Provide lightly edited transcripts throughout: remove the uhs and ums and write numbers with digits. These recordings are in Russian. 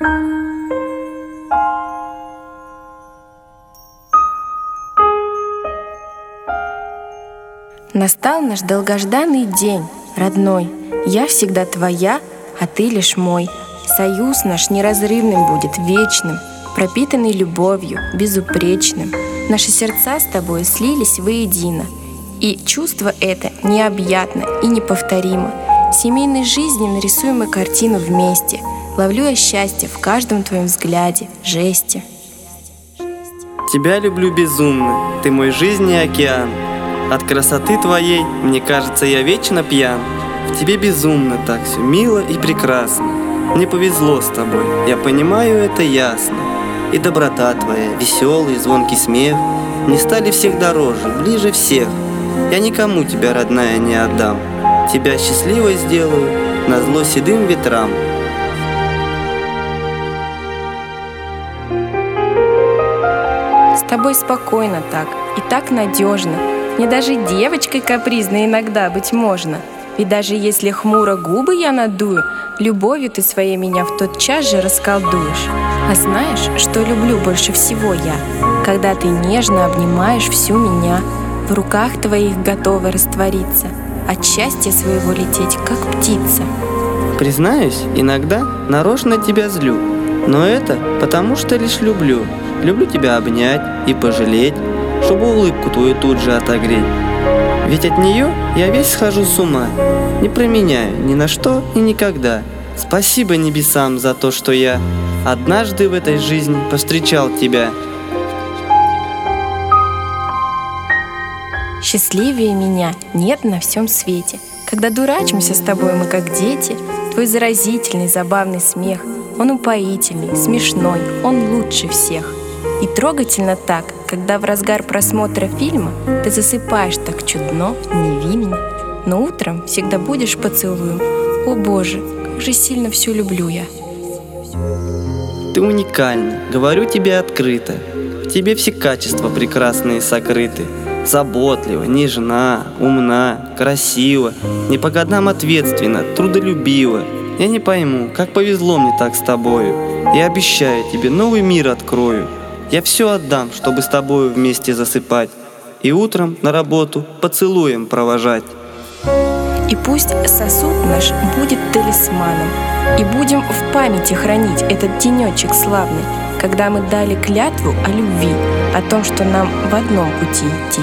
Настал наш долгожданный день, родной. Я всегда твоя, а ты лишь мой. Союз наш неразрывным будет, вечным, пропитанный любовью, безупречным. Наши сердца с тобой слились воедино, и чувство это необъятно и неповторимо. Семейной жизни нарисуем мы картину вместе. Ловлю я счастье в каждом твоем взгляде, жесте. Тебя люблю безумно, ты мой жизненный океан. От красоты твоей, мне кажется, я вечно пьян. В тебе безумно так все мило и прекрасно. Мне повезло с тобой, я понимаю это ясно. И доброта твоя, веселый, звонкий смех мне стали всех дороже, ближе всех. Я никому тебя, родная, не отдам. Тебя счастливой сделаю назло седым ветрам. С тобой спокойно так и так надежно. Мне даже девочкой капризной иногда быть можно. Ведь даже если хмуро губы я надую, любовью ты своей меня в тот час же расколдуешь. А знаешь, что люблю больше всего я? Когда ты нежно обнимаешь всю меня, в руках твоих готова раствориться, от счастья своего лететь, как птица. Признаюсь, иногда нарочно тебя злю, но это потому что лишь люблю. Люблю тебя обнять и пожалеть, чтобы улыбку твою тут же отогреть. Ведь от нее я весь схожу с ума, не променяю ни на что и никогда. Спасибо небесам за то, что я однажды в этой жизни повстречал тебя. Счастливее меня нет на всем свете. Когда дурачимся с тобой мы как дети, твой заразительный, забавный смех, он упоительный, смешной, он лучше всех. И трогательно так, когда в разгар просмотра фильма ты засыпаешь так чудно, невинно, но утром всегда будешь поцелуем. О Боже, как же сильно все люблю я. Ты уникальна, говорю тебе открыто. В тебе все качества прекрасные сокрыты. Заботлива, нежна, умна, красива, не по годам ответственна, трудолюбива. Я не пойму, как повезло мне так с тобою. Я обещаю тебе, новый мир открою. Я все отдам, чтобы с тобою вместе засыпать и утром на работу поцелуем провожать. И пусть сосуд наш будет талисманом, и будем в памяти хранить этот денечек славный, когда мы дали клятву о любви, о том, что нам в одном пути идти.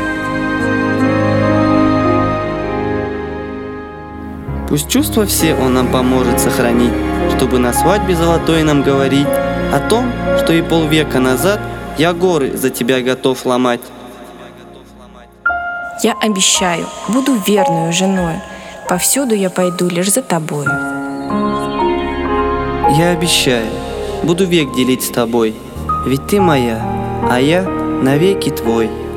Пусть чувства все он нам поможет сохранить, чтобы на свадьбе золотой нам говорить о том, что и полвека назад я горы за тебя готов ломать. Я обещаю, буду верную женою, повсюду я пойду лишь за тобою. Я обещаю, буду век делить с тобой, ведь ты моя, а я навеки твой.